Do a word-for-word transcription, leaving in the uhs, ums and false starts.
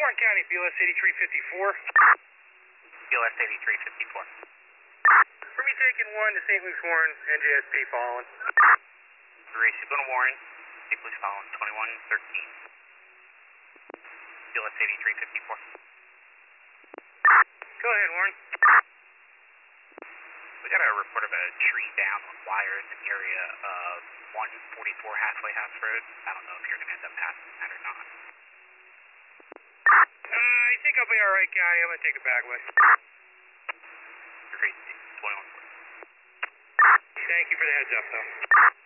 Warren County, B L S eighty-three fifty-four. B L S eighty-three fifty-four. For me taking one to Saint Luke's Warren, N J S P following. three, Saint Warren, Saint Luke's following, twenty-one thirteen. B L S eighty-three fifty-four. Go ahead, Warren. We got a report of a tree down on wires in the area of one forty-four Halfway House Road. I don't know if you're going to end up passing that or not. Uh, I think I'll be alright, County. I'm going to take it back way. Great, twenty-one forty. Thank you for the heads up, though.